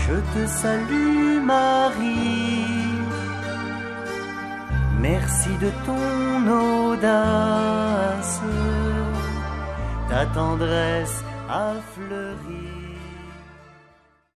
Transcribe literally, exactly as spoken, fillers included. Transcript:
Je te salue Marie, merci de ton audace, ta tendresse a fleuri.